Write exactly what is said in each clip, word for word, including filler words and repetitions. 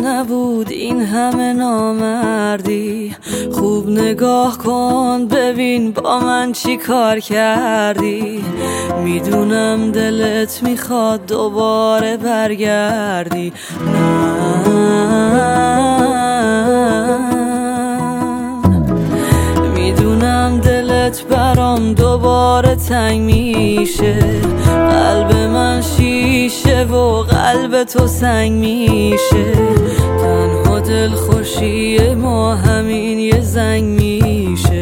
نبود این همه نامردی. خوب نگاه کن ببین با من چی کار کردی. میدونم دلت میخواد دوباره برگردی. میدونم دلت برام دوباره تنگ میشه. قلب من شیشه و قلب تو سنگ میشه. تنها دل خوشی ما همین یه زنگ میشه.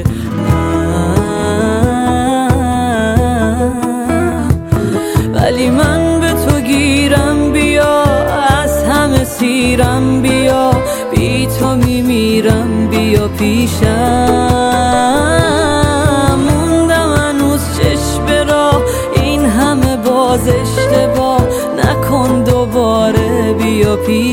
ولی من به تو گیرم بیا، از همه سیرم بیا. بی تو میمیرم بیا پیشم. موندم هنوز چشم راه، این همه باز اشتباه نکن دوباره بیا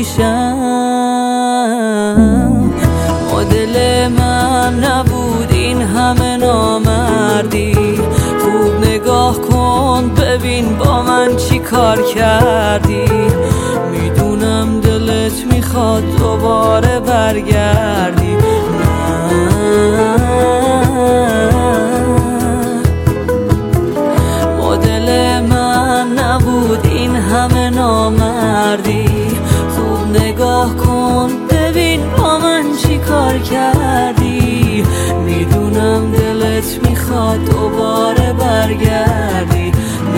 پیشم. مدل من نبود این همه نامردی. خوب نگاه کن ببین با من چی کار کردی. میدونم دلت میخواد دوباره برگردی. مدل من نبود این همه نامردی. خوب نگاه کن ببین با من چی کار کردی. میدونم دلت میخواد دوباره برگردی.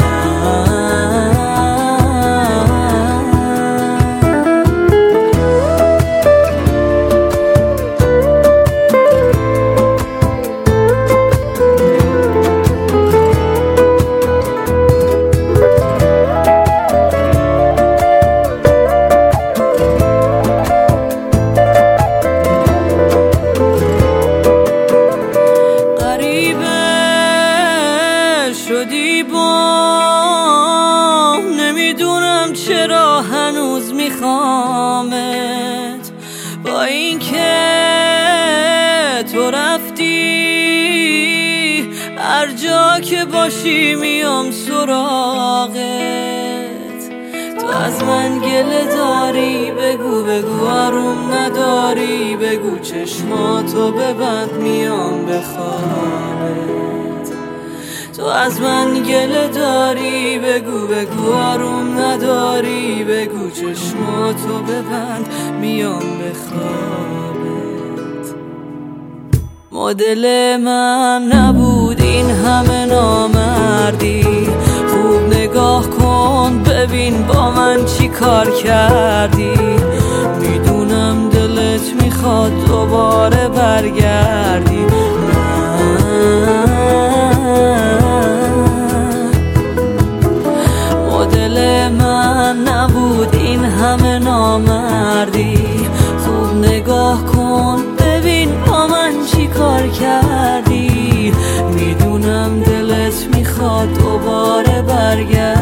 شدی با نمیدونم چرا هنوز میخوامت. با اینکه تو رفتی هر جا که باشی میام سراغت. تو از من گله داری بگو بگو آروم نداری. بگو چشماتو ببند میام بخوابت. تو از من گله داری بگو بگو آروم نداری. بگو چشماتو ببند میام بخوابت. مدل من نبود این همه نامردی. خوب نگاه کن ببین با من چی کار کردی. میدونم دلت میخواد دوباره برگردی. مدل من نبود این همه نامردی. خوب نگاه کن ببین با من چی کار کردی. میدونم دلت میخواد دوباره برگردی.